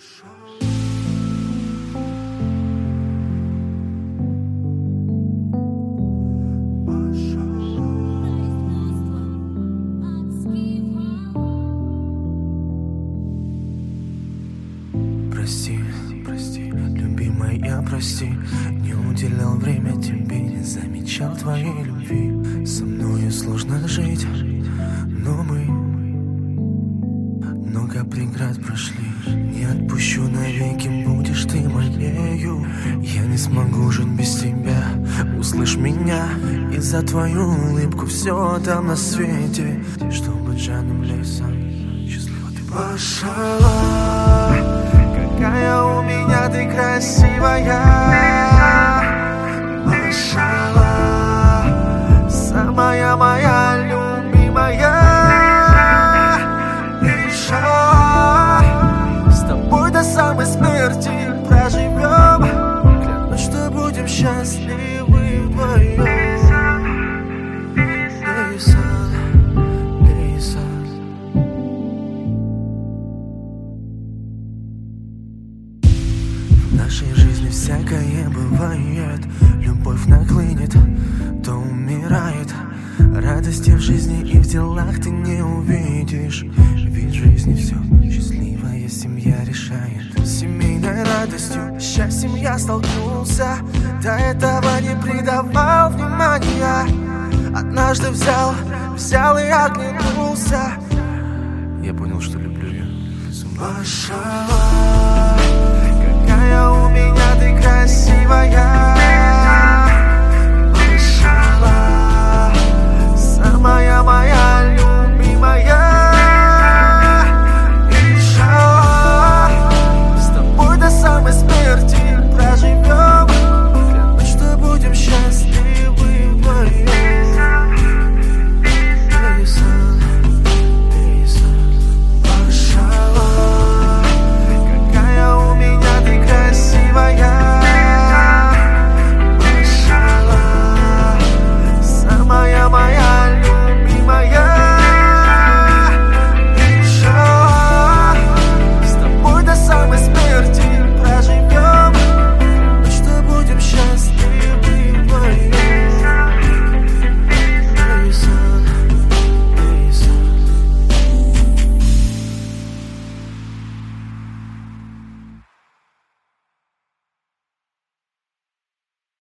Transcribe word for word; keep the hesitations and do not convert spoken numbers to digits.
Прости, прости, любимая, прости. Не уделял время тебе, не замечал твоей любви. Со мною сложно жить, но мы много преград прошли. Не отпущу навеки, будешь ты моею. Я не смогу жить без тебя, услышь меня. И за твою улыбку все там на свете. Чтобы Джаном Лейсан счастлива ты пошла. Какая у меня ты красивая, машалла, самая моя любимая. Иншалла, с тобой до самой смерти проживем. Клянусь, что будем счастливы вдвоем. Лейсан, Лейсан. В нашей жизни всякое бывает. Любовь наклынет, то умирает. Радости в жизни и в делах ты не увидишь. Ведь в жизни все счастливая семья решает. С семейной радостью, счастьем я столкнулся. До этого не придавал внимания. Однажды взял, взял и оглянулся. Я понял, что люблю ее. Машалла.